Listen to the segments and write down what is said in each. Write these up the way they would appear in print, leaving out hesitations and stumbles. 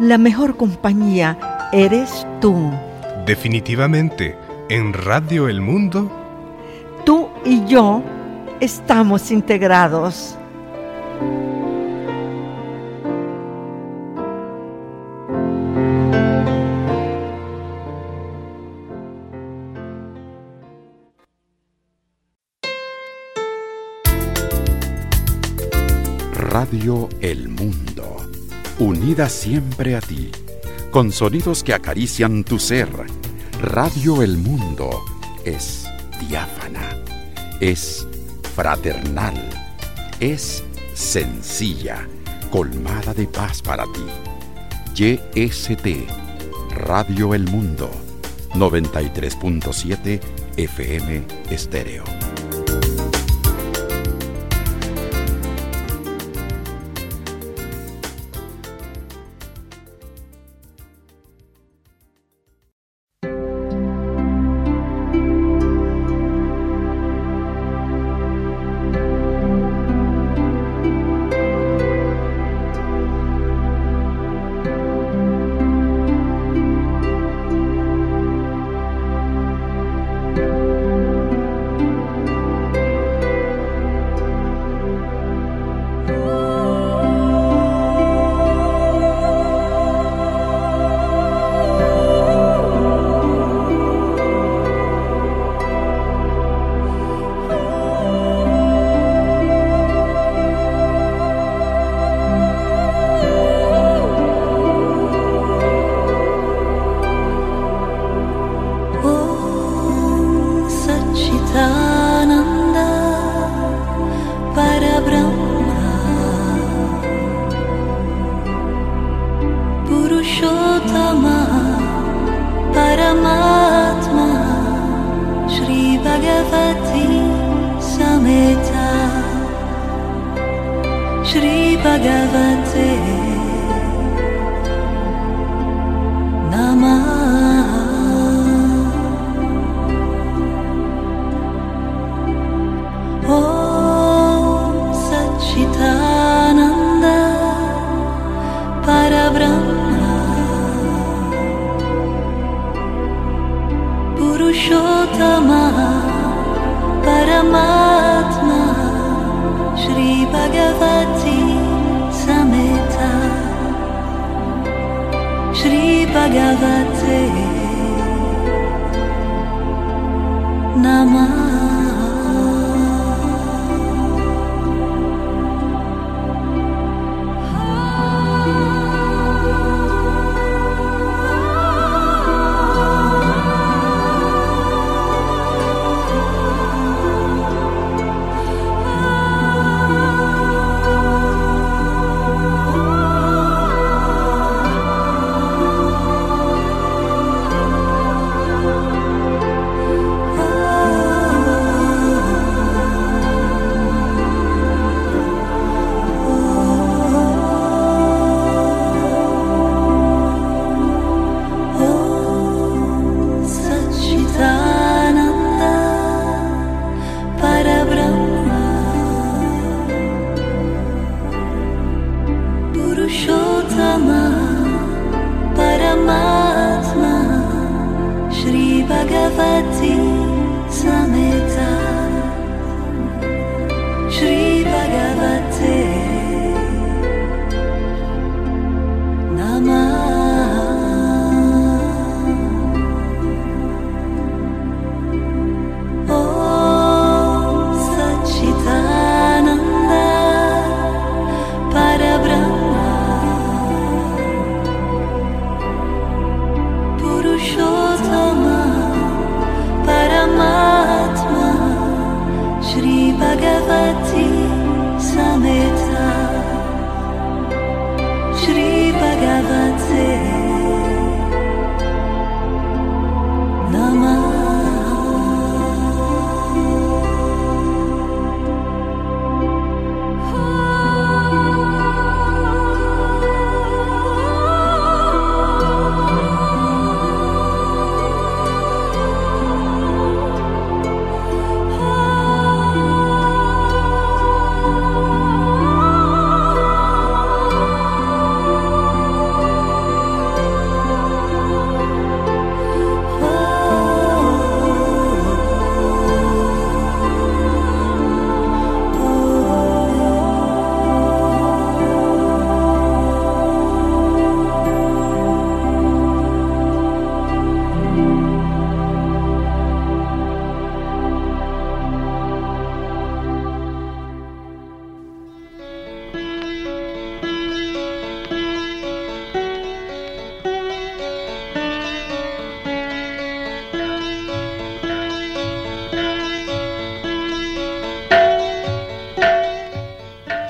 la mejor compañía eres tú. Definitivamente, en Radio El Mundo, tú y yo estamos integrados. Radio El Mundo, unida siempre a ti, con sonidos que acarician tu ser. Radio El Mundo es diáfana, es fraternal, es sencilla, colmada de paz para ti. YST, Radio El Mundo, 93.7 FM Estéreo.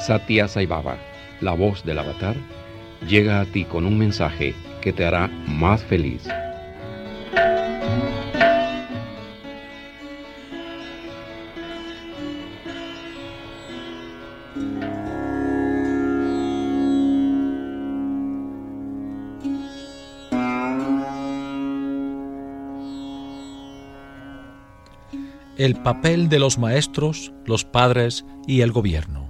Satya Sai Baba, la voz del avatar, llega a ti con un mensaje que te hará más feliz. El papel de los maestros, los padres y el gobierno.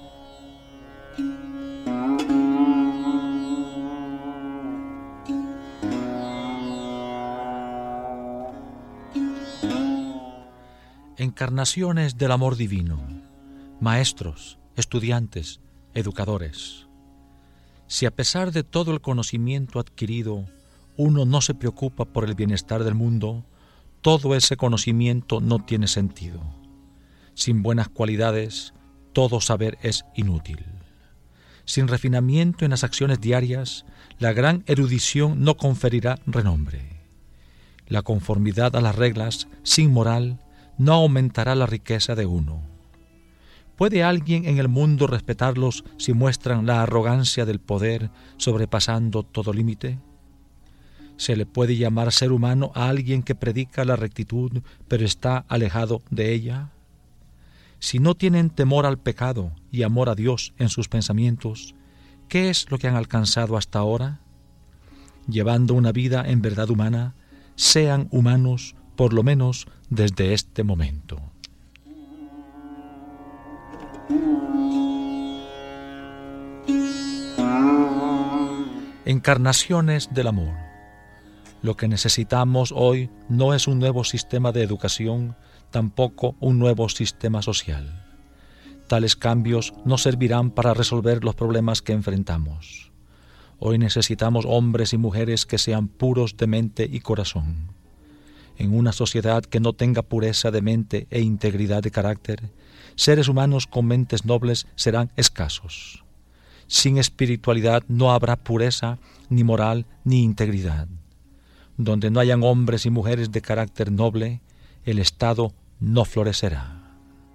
Encarnaciones del amor divino, maestros, estudiantes, educadores. Si a pesar de todo el conocimiento adquirido, uno no se preocupa por el bienestar del mundo, todo ese conocimiento no tiene sentido. Sin buenas cualidades, todo saber es inútil. Sin refinamiento en las acciones diarias, la gran erudición no conferirá renombre. La conformidad a las reglas, sin moral, no aumentará la riqueza de uno. ¿Puede alguien en el mundo respetarlos si muestran la arrogancia del poder sobrepasando todo límite? ¿Se le puede llamar ser humano a alguien que predica la rectitud pero está alejado de ella? Si no tienen temor al pecado y amor a Dios en sus pensamientos, ¿qué es lo que han alcanzado hasta ahora? Llevando una vida en verdad humana, sean humanos por lo menos desde este momento. Encarnaciones del amor. Lo que necesitamos hoy no es un nuevo sistema de educación, tampoco un nuevo sistema social. Tales cambios no servirán para resolver los problemas que enfrentamos. Hoy necesitamos hombres y mujeres que sean puros de mente y corazón. En una sociedad que no tenga pureza de mente e integridad de carácter, seres humanos con mentes nobles serán escasos. Sin espiritualidad no habrá pureza, ni moral, ni integridad. Donde no hayan hombres y mujeres de carácter noble, el Estado no florecerá.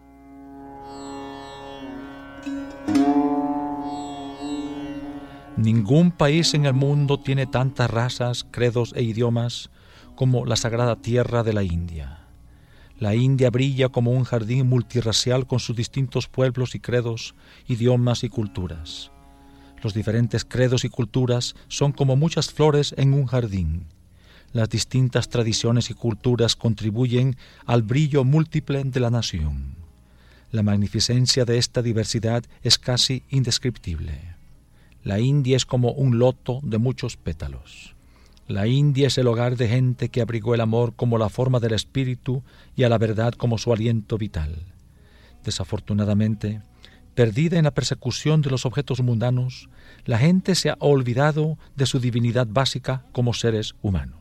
Ningún país en el mundo tiene tantas razas, credos e idiomas como la sagrada tierra de la India. La India brilla como un jardín multirracial con sus distintos pueblos y credos, idiomas y culturas. Los diferentes credos y culturas son como muchas flores en un jardín. Las distintas tradiciones y culturas contribuyen al brillo múltiple de la nación. La magnificencia de esta diversidad es casi indescriptible. La India es como un loto de muchos pétalos. La India es el hogar de gente que abrigó el amor como la forma del espíritu y a la verdad como su aliento vital. Desafortunadamente, perdida en la persecución de los objetos mundanos, la gente se ha olvidado de su divinidad básica como seres humanos.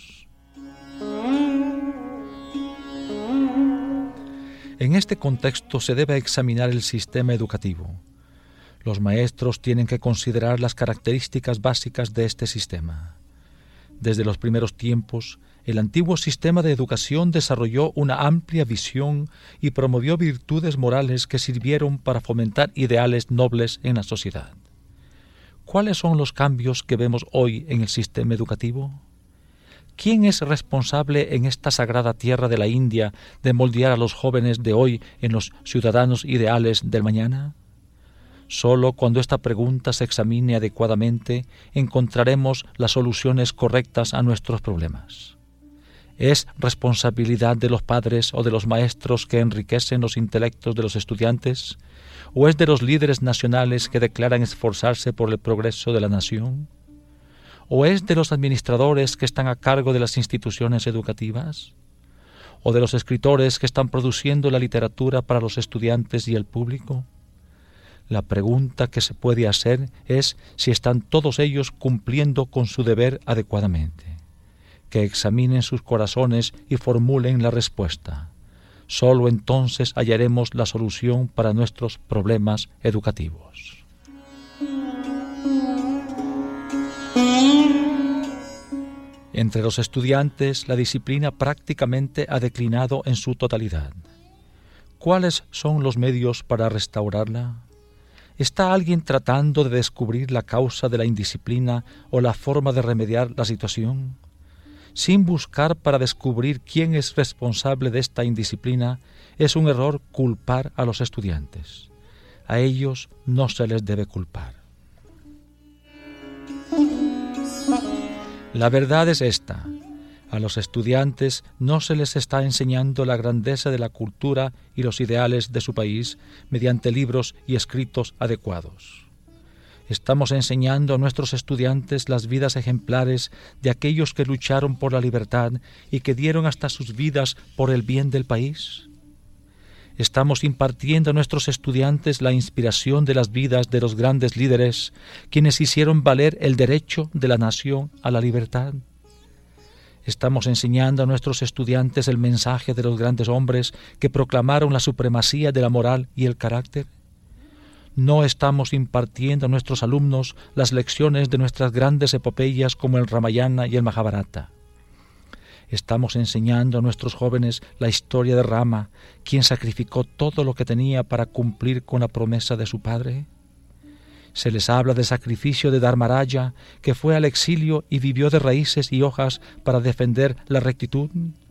En este contexto se debe examinar el sistema educativo. Los maestros tienen que considerar las características básicas de este sistema. Desde los primeros tiempos, el antiguo sistema de educación desarrolló una amplia visión y promovió virtudes morales que sirvieron para fomentar ideales nobles en la sociedad. ¿Cuáles son los cambios que vemos hoy en el sistema educativo? ¿Quién es responsable en esta sagrada tierra de la India de moldear a los jóvenes de hoy en los ciudadanos ideales del mañana? Solo cuando esta pregunta se examine adecuadamente encontraremos las soluciones correctas a nuestros problemas. ¿Es responsabilidad de los padres o de los maestros que enriquecen los intelectos de los estudiantes? ¿O es de los líderes nacionales que declaran esforzarse por el progreso de la nación? ¿O es de los administradores que están a cargo de las instituciones educativas? ¿O de los escritores que están produciendo la literatura para los estudiantes y el público? La pregunta que se puede hacer es si están todos ellos cumpliendo con su deber adecuadamente. Que examinen sus corazones y formulen la respuesta. Solo entonces hallaremos la solución para nuestros problemas educativos. Entre los estudiantes, la disciplina prácticamente ha declinado en su totalidad. ¿Cuáles son los medios para restaurarla? ¿Está alguien tratando de descubrir la causa de la indisciplina o la forma de remediar la situación? Sin buscar para descubrir quién es responsable de esta indisciplina, es un error culpar a los estudiantes. A ellos no se les debe culpar. La verdad es esta: a los estudiantes no se les está enseñando la grandeza de la cultura y los ideales de su país mediante libros y escritos adecuados. Estamos enseñando a nuestros estudiantes las vidas ejemplares de aquellos que lucharon por la libertad y que dieron hasta sus vidas por el bien del país. Estamos impartiendo a nuestros estudiantes la inspiración de las vidas de los grandes líderes, quienes hicieron valer el derecho de la nación a la libertad. Estamos enseñando a nuestros estudiantes el mensaje de los grandes hombres que proclamaron la supremacía de la moral y el carácter. No estamos impartiendo a nuestros alumnos las lecciones de nuestras grandes epopeyas como el Ramayana y el Mahabharata. Estamos enseñando a nuestros jóvenes la historia de Rama, quien sacrificó todo lo que tenía para cumplir con la promesa de su padre. Se les habla del sacrificio de Dharmaraja, que fue al exilio y vivió de raíces y hojas para defender la rectitud.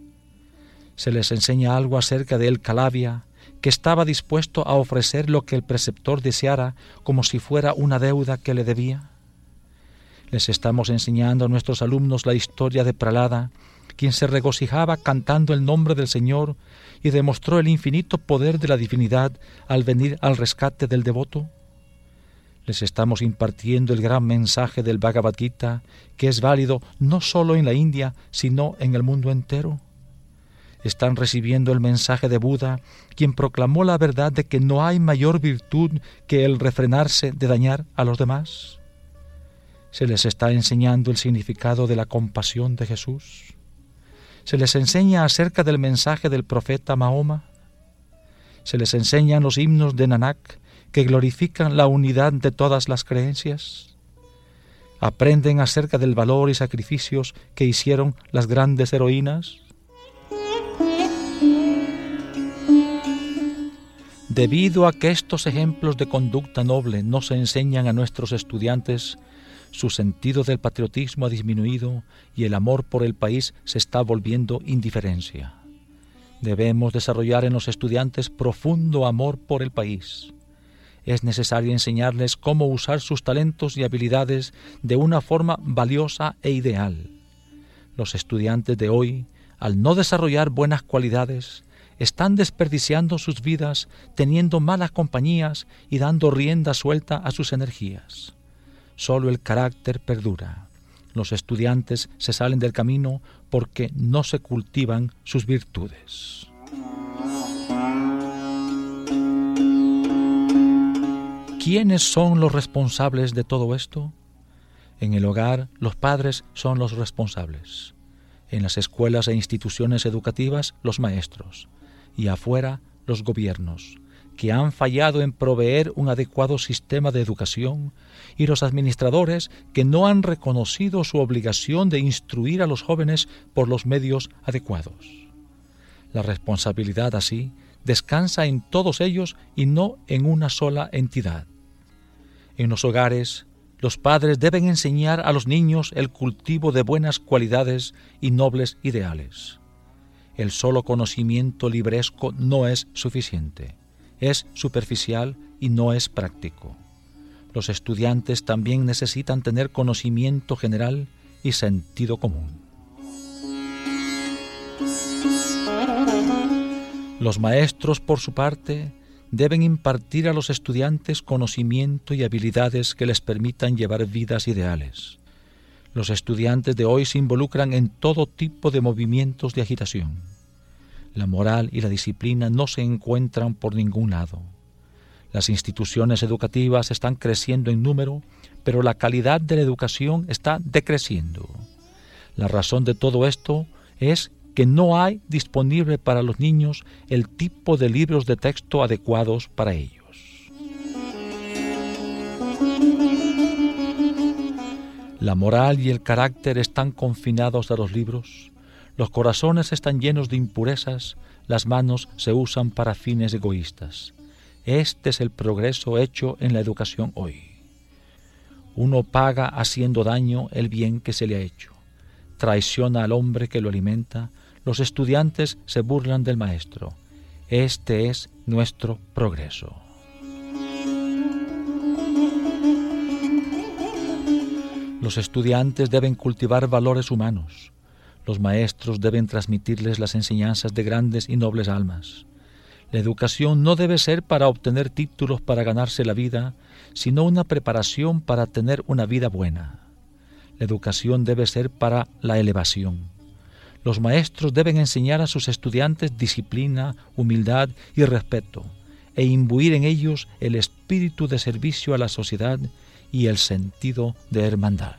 Se les enseña algo acerca de Calavia, que estaba dispuesto a ofrecer lo que el preceptor deseara como si fuera una deuda que le debía. Les estamos enseñando a nuestros alumnos la historia de Prahlada, quien se regocijaba cantando el nombre del Señor y demostró el infinito poder de la divinidad al venir al rescate del devoto. Les estamos impartiendo el gran mensaje del Bhagavad Gita, que es válido no solo en la India, sino en el mundo entero. Están recibiendo el mensaje de Buda, quien proclamó la verdad de que no hay mayor virtud que el refrenarse de dañar a los demás. Se les está enseñando el significado de la compasión de Jesús. Se les enseña acerca del mensaje del profeta Mahoma. Se les enseñan los himnos de Nanak, que glorifican la unidad de todas las creencias. Aprenden acerca del valor y sacrificios que hicieron las grandes heroínas. Debido a que estos ejemplos de conducta noble no se enseñan a nuestros estudiantes, su sentido del patriotismo ha disminuido y el amor por el país se está volviendo indiferencia. Debemos desarrollar en los estudiantes profundo amor por el país. Es necesario enseñarles cómo usar sus talentos y habilidades de una forma valiosa e ideal. Los estudiantes de hoy, al no desarrollar buenas cualidades, están desperdiciando sus vidas teniendo malas compañías y dando rienda suelta a sus energías. Solo el carácter perdura. Los estudiantes se salen del camino porque no se cultivan sus virtudes. ¿Quiénes son los responsables de todo esto? En el hogar, los padres son los responsables. En las escuelas e instituciones educativas, los maestros. Y afuera, los gobiernos, que han fallado en proveer un adecuado sistema de educación, y los administradores, que no han reconocido su obligación de instruir a los jóvenes por los medios adecuados. La responsabilidad, así, descansa en todos ellos y no en una sola entidad. En los hogares, los padres deben enseñar a los niños el cultivo de buenas cualidades y nobles ideales. El solo conocimiento libresco no es suficiente. Es superficial y no es práctico. Los estudiantes también necesitan tener conocimiento general y sentido común. Los maestros, por su parte, deben impartir a los estudiantes conocimiento y habilidades que les permitan llevar vidas ideales. Los estudiantes de hoy se involucran en todo tipo de movimientos de agitación. La moral y la disciplina no se encuentran por ningún lado. Las instituciones educativas están creciendo en número, pero la calidad de la educación está decreciendo. La razón de todo esto es que no hay disponible para los niños el tipo de libros de texto adecuados para ellos. La moral y el carácter están confinados a los libros, los corazones están llenos de impurezas, las manos se usan para fines egoístas. Este es el progreso hecho en la educación hoy. Uno paga haciendo daño el bien que se le ha hecho. Traiciona al hombre que lo alimenta. Los estudiantes se burlan del maestro. Este es nuestro progreso. Los estudiantes deben cultivar valores humanos. Los maestros deben transmitirles las enseñanzas de grandes y nobles almas. La educación no debe ser para obtener títulos para ganarse la vida, sino una preparación para tener una vida buena. La educación debe ser para la elevación. Los maestros deben enseñar a sus estudiantes disciplina, humildad y respeto, e imbuir en ellos el espíritu de servicio a la sociedad y el sentido de hermandad.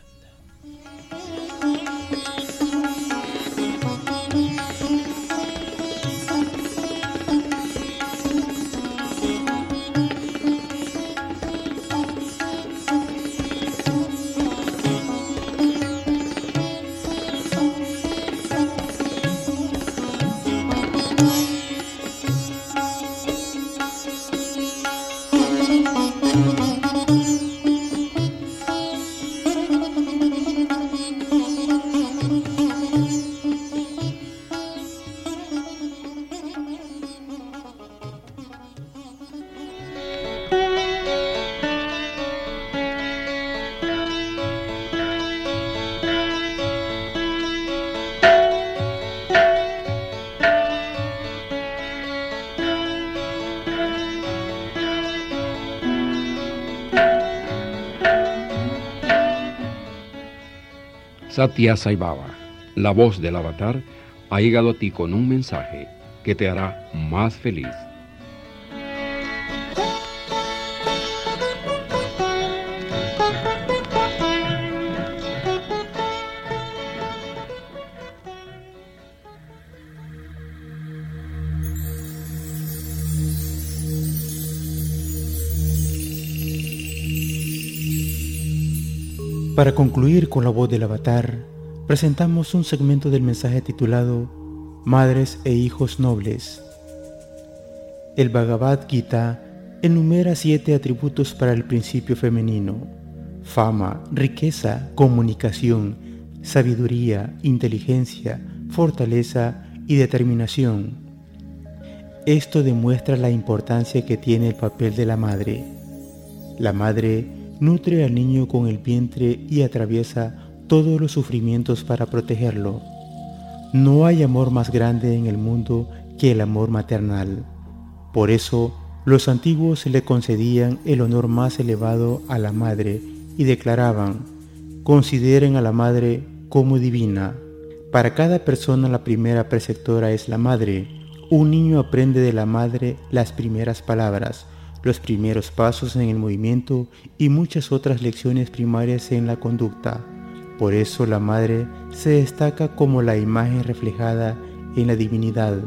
Satya Sai Baba, la voz del avatar, ha llegado a ti con un mensaje que te hará más feliz. Para concluir con la voz del avatar, presentamos un segmento del mensaje titulado Madres e hijos nobles. El Bhagavad Gita enumera 7 atributos para el principio femenino: fama, riqueza, comunicación, sabiduría, inteligencia, fortaleza y determinación. Esto demuestra la importancia que tiene el papel de la madre. La madre nutre al niño con el vientre y atraviesa todos los sufrimientos para protegerlo. No hay amor más grande en el mundo que el amor maternal. Por eso, los antiguos le concedían el honor más elevado a la madre y declaraban: consideren a la madre como divina. Para cada persona la primera preceptora es la madre. Un niño aprende de la madre las primeras palabras, los primeros pasos en el movimiento y muchas otras lecciones primarias en la conducta. Por eso la madre se destaca como la imagen reflejada en la divinidad.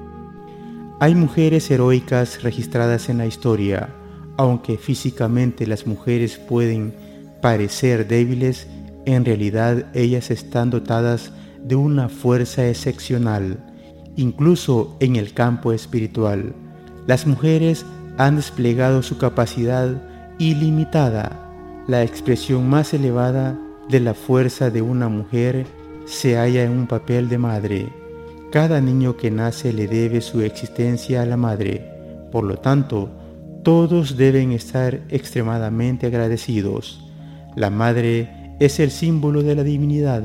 Hay mujeres heroicas registradas en la historia. Aunque físicamente las mujeres pueden parecer débiles, en realidad ellas están dotadas de una fuerza excepcional, incluso en el campo espiritual. Las mujeres han desplegado su capacidad ilimitada. La expresión más elevada de la fuerza de una mujer se halla en un papel de madre. Cada niño que nace le debe su existencia a la madre. Por lo tanto, todos deben estar extremadamente agradecidos. La madre es el símbolo de la divinidad.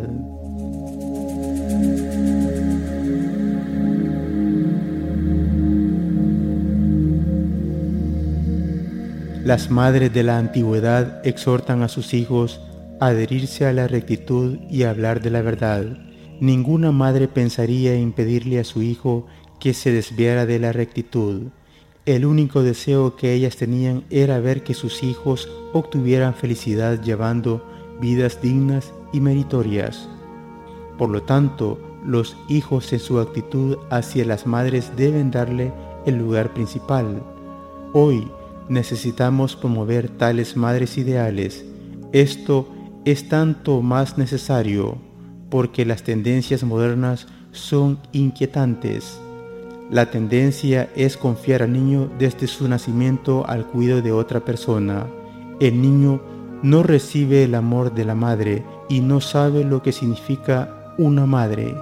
Las madres de la antigüedad exhortan a sus hijos a adherirse a la rectitud y a hablar de la verdad. Ninguna madre pensaría en impedirle a su hijo que se desviara de la rectitud. El único deseo que ellas tenían era ver que sus hijos obtuvieran felicidad llevando vidas dignas y meritorias. Por lo tanto, los hijos en su actitud hacia las madres deben darle el lugar principal. Hoy, necesitamos promover tales madres ideales. Esto es tanto más necesario porque las tendencias modernas son inquietantes. La tendencia es confiar al niño desde su nacimiento al cuidado de otra persona. El niño no recibe el amor de la madre y no sabe lo que significa una madre.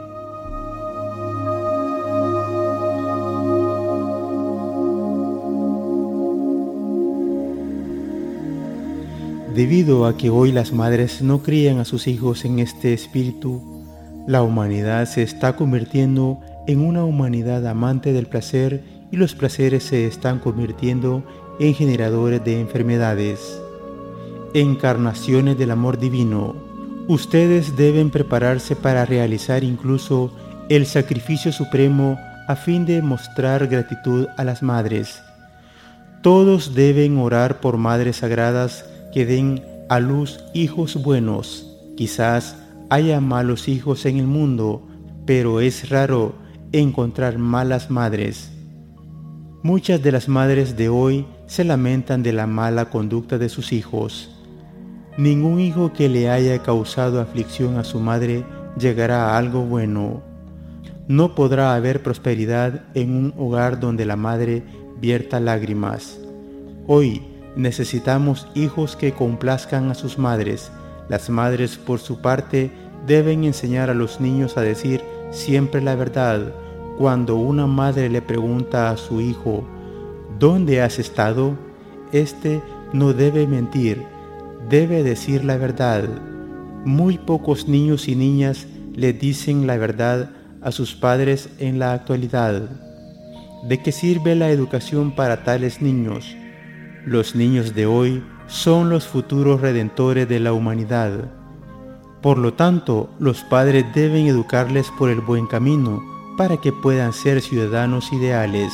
Debido a que hoy las madres no crían a sus hijos en este espíritu, la humanidad se está convirtiendo en una humanidad amante del placer y los placeres se están convirtiendo en generadores de enfermedades. Encarnaciones del amor divino, ustedes deben prepararse para realizar incluso el sacrificio supremo a fin de mostrar gratitud a las madres. Todos deben orar por madres sagradas que den a luz hijos buenos. Quizás haya malos hijos en el mundo, pero es raro encontrar malas madres. Muchas de las madres de hoy se lamentan de la mala conducta de sus hijos. Ningún hijo que le haya causado aflicción a su madre llegará a algo bueno. No podrá haber prosperidad en un hogar donde la madre vierta lágrimas. Hoy necesitamos hijos que complazcan a sus madres. Las madres, por su parte, deben enseñar a los niños a decir siempre la verdad. Cuando una madre le pregunta a su hijo, ¿dónde has estado?, éste no debe mentir, debe decir la verdad. Muy pocos niños y niñas le dicen la verdad a sus padres en la actualidad. ¿De qué sirve la educación para tales niños? Los niños de hoy son los futuros redentores de la humanidad. Por lo tanto, los padres deben educarles por el buen camino para que puedan ser ciudadanos ideales.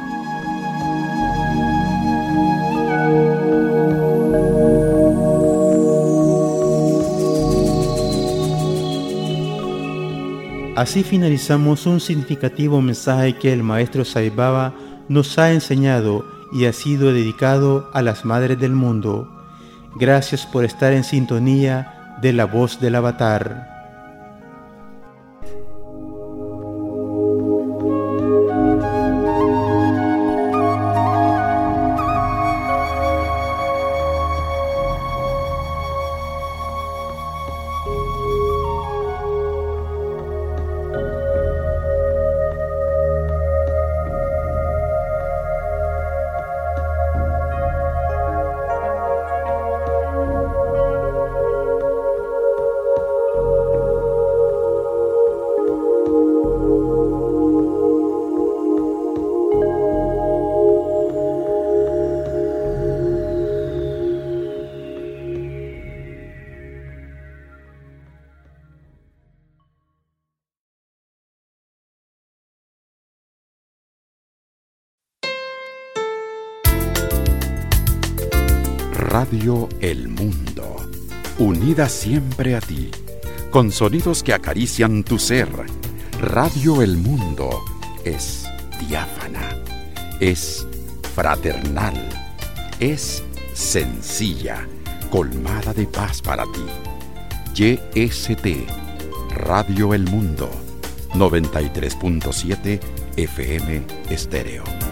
Así finalizamos un significativo mensaje que el maestro Sai Baba nos ha enseñado y ha sido dedicado a las madres del mundo. Gracias por estar en sintonía de la voz del Avatar. Radio El Mundo, unida siempre a ti, con sonidos que acarician tu ser. Radio El Mundo es diáfana, es fraternal, es sencilla, colmada de paz para ti. YST, Radio El Mundo, 93.7 FM Estéreo.